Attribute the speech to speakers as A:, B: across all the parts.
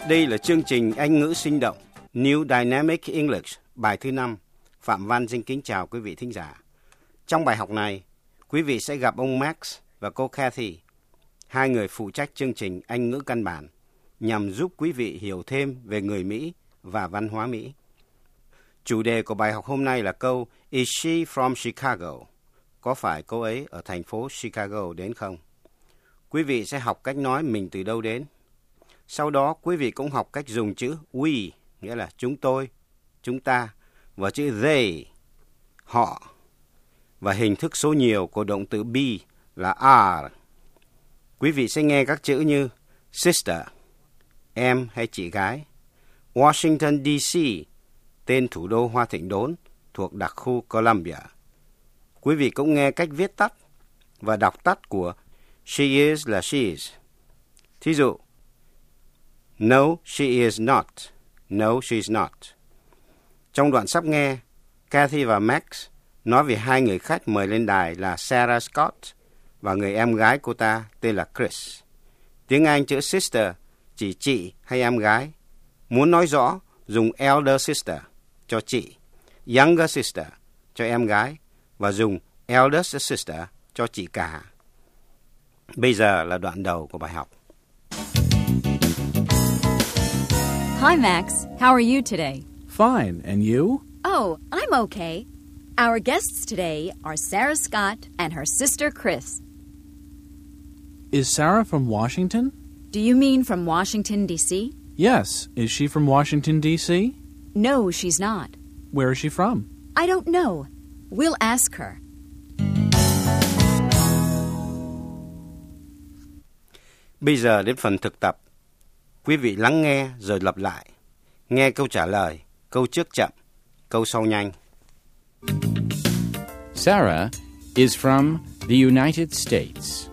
A: Đây là chương trình Anh ngữ sinh động New Dynamic English, bài thứ 5. Phạm Văn xin kính chào quý vị thính giả. Trong bài học này, quý vị sẽ gặp ông Max và cô Kathy, hai người phụ trách chương trình Anh ngữ căn bản, nhằm giúp quý vị hiểu thêm về người Mỹ và văn hóa Mỹ. Chủ đề của bài học hôm nay là câu Is she from Chicago? Có phải cô ấy ở thành phố Chicago đến không? Quý vị sẽ học cách nói mình từ đâu đến. Sau đó, quý vị cũng học cách dùng chữ we, nghĩa là chúng tôi, chúng ta, và chữ they, họ, và hình thức số nhiều của động từ be là are. Quý vị sẽ nghe các chữ như sister, em hay chị gái, Washington D.C., tên thủ đô Hoa Thịnh Đốn thuộc đặc khu Columbia. Quý vị cũng nghe cách viết tắt và đọc tắt của she is là she is. Thí dụ, no, she is not. No, she is not. Trong đoạn sắp nghe, Kathy và Max nói về hai người khách mời lên đài là Sarah Scott và người em gái cô ta tên là Chris. Tiếng Anh chữ sister chỉ chị hay em gái. Muốn nói rõ, dùng elder sister cho chị, younger sister cho em gái và dùng eldest sister cho chị cả. Bây giờ là đoạn đầu của bài học.
B: Hi, Max. How are you today?
C: Fine, and you?
B: Oh, I'm okay. Our guests today are Sarah Scott and her sister Chris.
C: Is Sarah from Washington?
B: Do you mean from Washington, D.C.?
C: Yes. Is she from Washington, D.C.?
B: No, she's not.
C: Where is she from?
B: I don't know. We'll ask her.
A: Bây giờ đến phần thực tập. Quý vị lắng nghe rồi lặp lại. Nghe câu trả lời, câu trước chậm, câu sau nhanh.
D: Sarah is from the United States.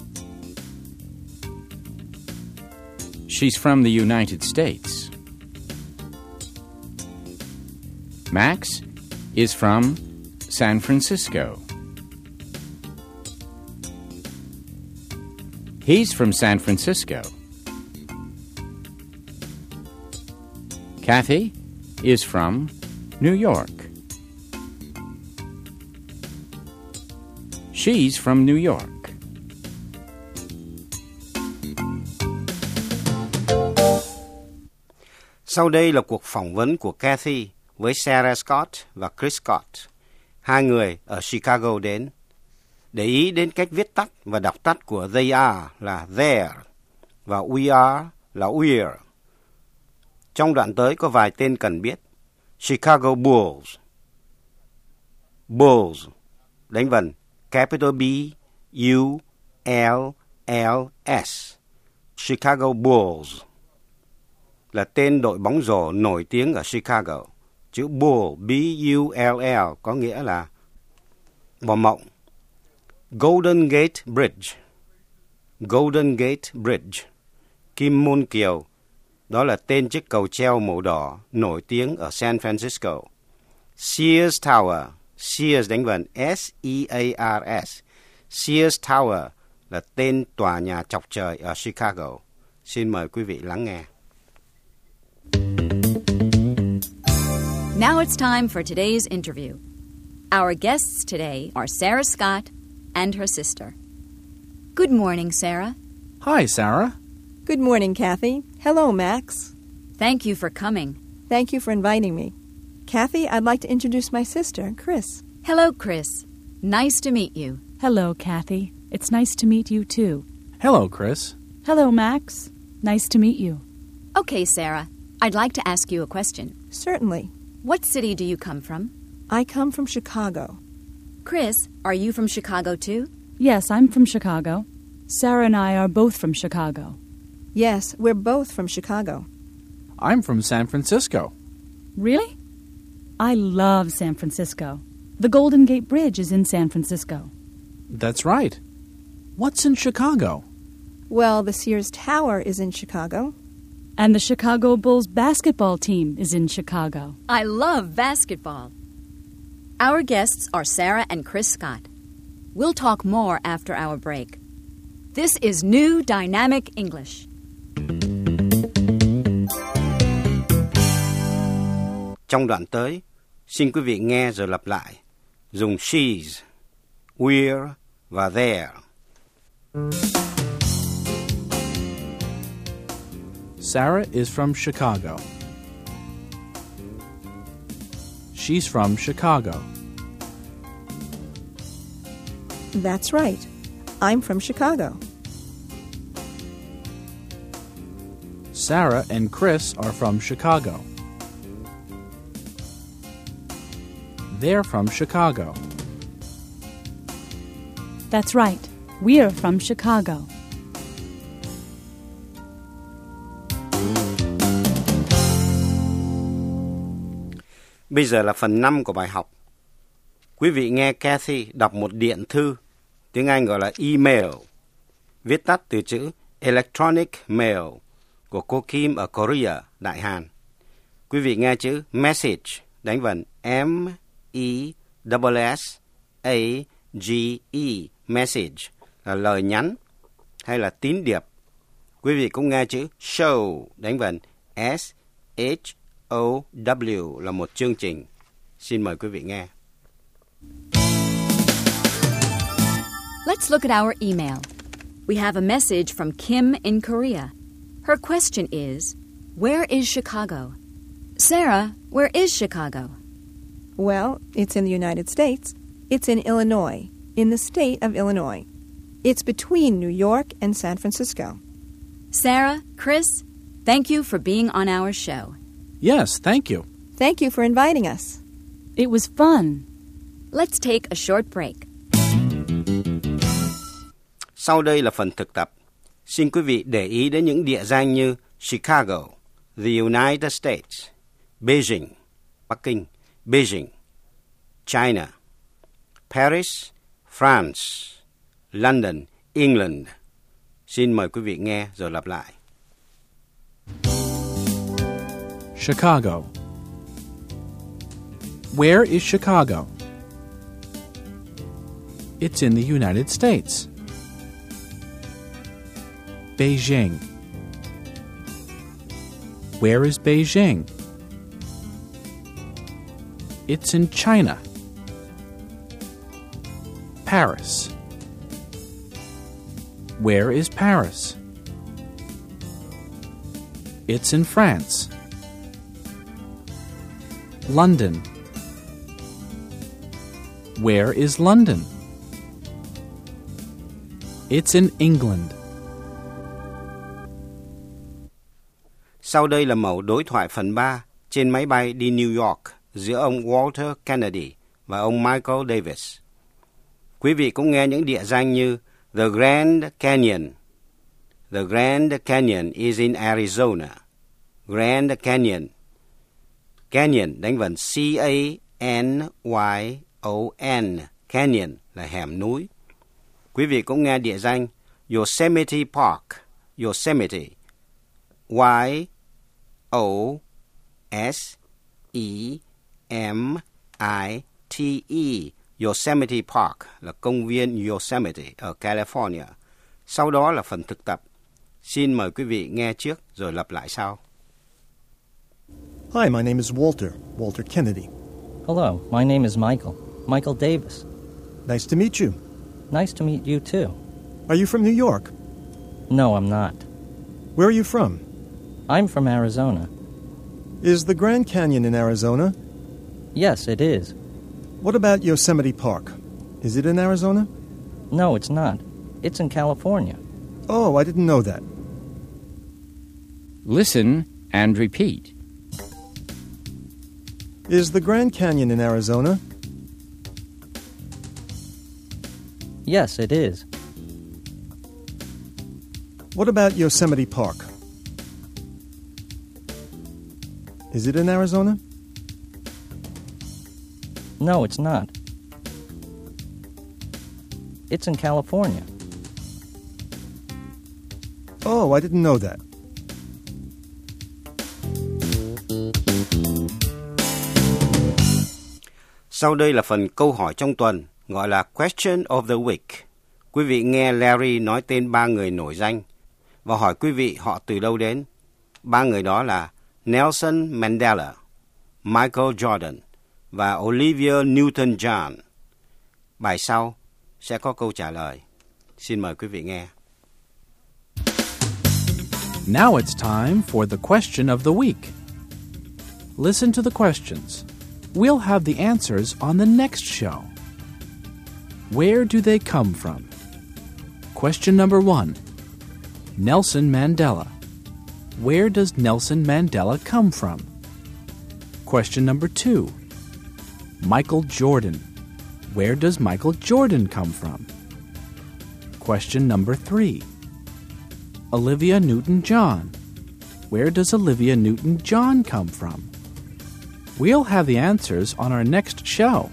D: She's from the United States. Max is from San Francisco. He's from San Francisco. Kathy is from New York. She's from New York.
A: Sau đây là cuộc phỏng vấn của Kathy với Sarah Scott và Chris Scott, hai người ở Chicago đến. Để ý đến cách viết tắt và đọc tắt của they are là there và we are là we're. Trong đoạn tới có vài tên cần biết. Chicago Bulls. Bulls, đánh vần capital B, U, L, L, S. Chicago Bulls là tên đội bóng rổ nổi tiếng ở Chicago. Chữ Bull, B-U-L-L, có nghĩa là bò mộng. Golden Gate Bridge. Golden Gate Bridge. Kim Môn Kiều, đó là tên chiếc cầu treo màu đỏ nổi tiếng ở San Francisco. Sears Tower. Sears đánh vần S-E-A-R-S. Sears Tower là tên tòa nhà chọc trời ở Chicago. Xin mời quý vị lắng nghe.
B: Now it's time for today's interview. Our guests today are Sarah Scott and her sister. Good morning, Sarah.
C: Hi, Sarah.
E: Good morning, Kathy. Hello, Max.
B: Thank you for coming.
E: Thank you for inviting me. Kathy, I'd like to introduce my sister, Chris.
B: Hello, Chris. Nice to meet you.
F: Hello, Kathy. It's nice to meet you, too.
C: Hello, Chris.
F: Hello, Max. Nice to meet you.
B: Okay, Sarah. I'd like to ask you a question.
E: Certainly.
B: What city do you come from?
E: I come from Chicago.
B: Chris, are you from Chicago, too?
F: Yes, I'm from Chicago. Sarah and I are both from Chicago.
E: Yes, we're both from Chicago.
C: I'm from San Francisco.
F: Really? I love San Francisco. The Golden Gate Bridge is in San Francisco.
C: That's right. What's in Chicago?
E: Well, the Sears Tower is in Chicago.
F: And the Chicago Bulls basketball team is in Chicago.
B: I love basketball. Our guests are Sarah and Chris Scott. We'll talk more after our break. This is New Dynamic English.
A: Trong đoạn tới, xin quý vị nghe rồi lặp lại, dùng she's, we're và there.
C: Sarah is from Chicago. She's from Chicago.
E: That's right. I'm from Chicago.
C: Sarah and Chris are from Chicago. They're from Chicago.
F: That's right. We're from Chicago.
A: Bây giờ là phần 5 của bài học. Quý vị nghe Kathy đọc một điện thư, tiếng Anh gọi là email, viết tắt từ chữ electronic mail của cô Kim ở Korea, Đại Hàn. Quý vị nghe chữ message, đánh vần M-E-S-S-A-G-E, message là lời nhắn hay là tín điệp. Quý vị cũng nghe chữ show, đánh vần S-H-O-W là một chương trình. Xin mời quý vị nghe.
B: Let's look at our email. We have a message from Kim in Korea. Her question is, where is Chicago? Sarah, where is Chicago?
E: Well, it's in the United States. It's in Illinois, in the state of Illinois. It's between New York and San Francisco.
B: Sarah, Chris, thank you for being on our show.
C: Yes, thank you.
E: Thank you for inviting us.
F: It was fun.
B: Let's take a short break.
A: Sau đây là phần thực tập. Xin quý vị để ý đến những địa danh như Chicago, the United States, Beijing, Bắc Kinh, Beijing, China, Paris, France, London, England. Xin mời quý vị nghe rồi lặp lại.
C: Chicago. Where is Chicago? It's in the United States. Beijing. Where is Beijing? It's in China. Paris. Where is Paris? It's in France. London. Where is London? It's in England.
A: Sau đây là mẫu đối thoại phần 3 trên máy bay đi New York giữa ông Walter Kennedy và ông Michael Davis. Quý vị cũng nghe những địa danh như The Grand Canyon. The Grand Canyon is in Arizona. Grand Canyon. Canyon đánh vần C-A-N-Y-O-N. Canyon là hẻm núi. Quý vị cũng nghe địa danh Yosemite Park. Yosemite. Y-O-S-E-M-I-T-E. Yosemite Park là công viên Yosemite ở California. Sau đó là phần thực tập. Xin mời quý vị nghe trước rồi lặp lại sau.
G: Hi, my name is Walter Kennedy.
H: Hello, my name is Michael Davis.
G: Nice to meet you.
H: Nice to meet you too.
G: Are you from New York?
H: No, I'm not.
G: Where are you from?
H: I'm from Arizona.
G: Is the Grand Canyon in Arizona?
H: Yes, it is.
G: What about Yosemite Park? Is it in Arizona?
H: No, it's not. It's in California.
G: Oh, I didn't know that.
D: Listen and repeat.
G: Is the Grand Canyon in Arizona?
H: Yes, it is.
G: What about Yosemite Park? Is it in Arizona?
H: No, it's not. It's in California.
G: Oh, I didn't know that.
A: Sau đây là phần câu hỏi trong tuần, gọi là Question of the Week. Quý vị nghe Larry nói tên 3 người nổi danh và hỏi quý vị họ từ đâu đến. 3 người đó là Nelson Mandela, Michael Jordan và Olivia Newton-John. Bài sau sẽ có câu trả lời. Xin mời quý vị nghe.
C: Now it's time for the question of the week. Listen to the questions. We'll have the answers on the next show. Where do they come from? Question number 1. Nelson Mandela. Where does Nelson Mandela come from? Question number 2. Michael Jordan. Where does Michael Jordan come from? Question number 3. Olivia Newton-John. Where does Olivia Newton-John come from? We'll have the answers on our next show.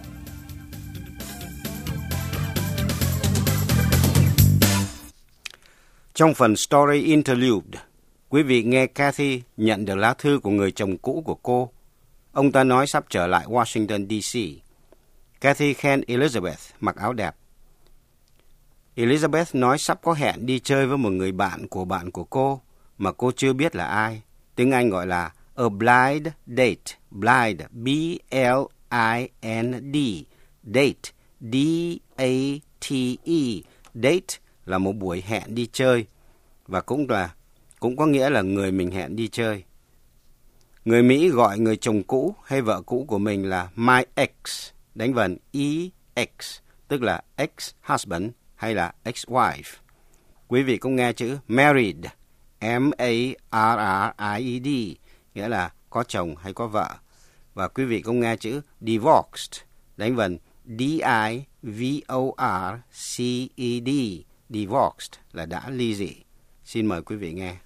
A: Trong phần Story Interlude, quý vị nghe Kathy nhận được lá thư của người chồng cũ của cô. Ông ta nói sắp trở lại Washington, D.C. Kathy khen Elizabeth mặc áo đẹp. Elizabeth nói sắp có hẹn đi chơi với một người bạn của cô mà cô chưa biết là ai. Tiếng Anh gọi là a blind date. Blind, B-L-I-N-D. Date, D-A-T-E. Date là một buổi hẹn đi chơi và cũng có nghĩa là người mình hẹn đi chơi. Người Mỹ gọi người chồng cũ hay vợ cũ của mình là my ex, đánh vần E-X, tức là ex-husband hay là ex-wife. Quý vị cũng nghe chữ married, M-A-R-R-I-E-D, nghĩa là có chồng hay có vợ. Và quý vị cũng nghe chữ divorced, đánh vần D-I-V-O-R-C-E-D, divorced là đã ly dị. Xin mời quý vị nghe.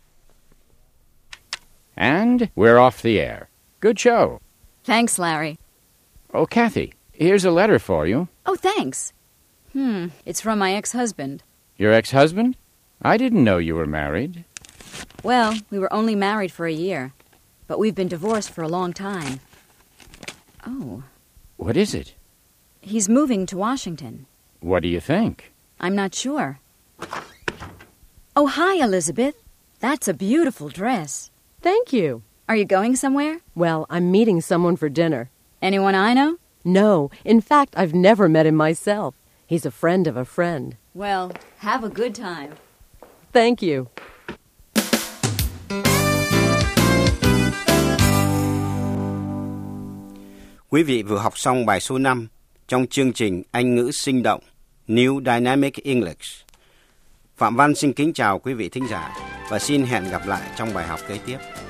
D: And we're off the air. Good show.
B: Thanks, Larry.
D: Oh, Kathy, here's a letter for you.
B: Oh, thanks. It's from my ex-husband.
D: Your ex-husband? I didn't know you were married.
B: Well, we were only married for a year, but we've been divorced for a long time. Oh.
D: What is it?
B: He's moving to Washington.
D: What do you think?
B: I'm not sure. Oh, hi, Elizabeth. That's a beautiful dress.
I: Thank you.
B: Are you going somewhere?
I: Well, I'm meeting someone for dinner.
B: Anyone I know?
I: No. In fact, I've never met him myself. He's a friend of a friend.
B: Well, have a good time.
I: Thank you.
A: Quý vị vừa học xong bài số 5 trong chương trình Anh ngữ sinh động New Dynamic English. Phạm Văn xin kính chào quý vị thính giả và xin hẹn gặp lại trong bài học kế tiếp.